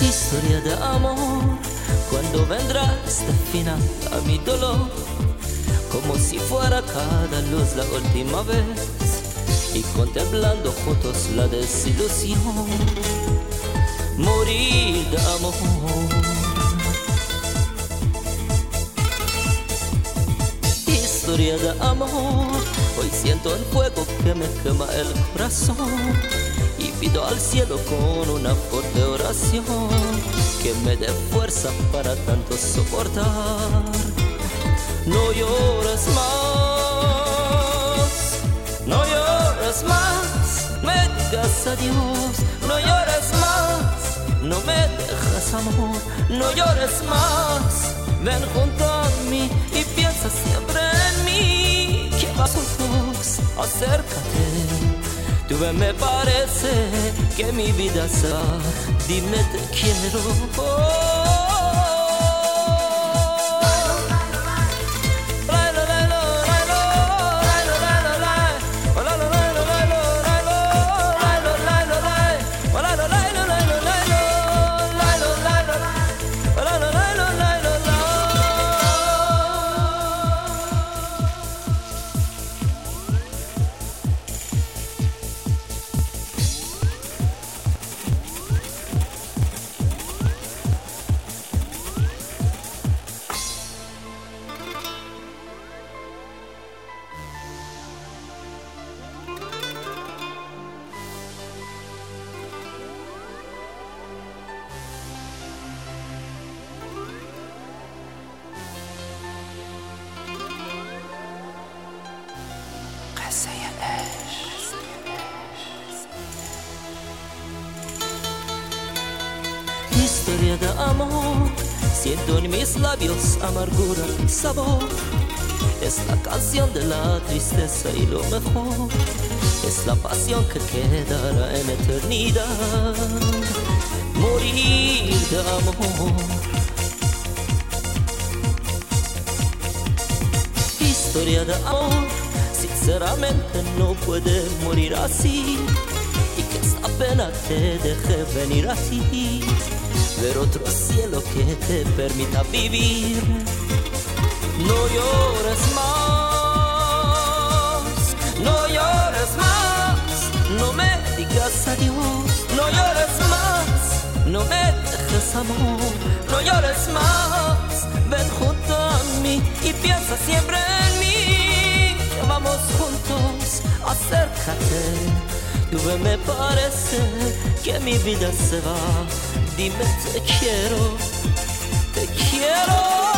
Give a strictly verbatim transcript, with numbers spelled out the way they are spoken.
Historia de amor, cuando vendrá este final a mi dolor, como si fuera cada luz la última vez, y contemplando juntos la desilusión, morir de amor. Historia de amor, hoy siento el fuego que me quema el corazón, y pido al cielo con una fuerte oración que me dé fuerza para tanto soportar. No llores más, no llores más, me digas adiós. No llores más, no me dejes amor. No llores más, ven junto a mí y piensa siempre en mí. Que vas juntos, acércate. Tú me parece que mi vida se va. Dime te quiero. Oh. Historia de amor, siento en mis labios amargura y sabor. Es la canción de la tristeza y lo mejor es la pasión que quedará en eternidad. Morir de amor. Historia de amor, sinceramente no puede morir así, y que esta pena te deje venir a ti, ver otro cielo que te permita vivir. No llores más, no llores más, no me digas adiós. No llores más, no me dejes amor. No llores más, ven junto a mí y piensa siempre en mí. Que vamos juntos, acércate. Tú me parece que mi vida se va. Dime te quiero, te quiero.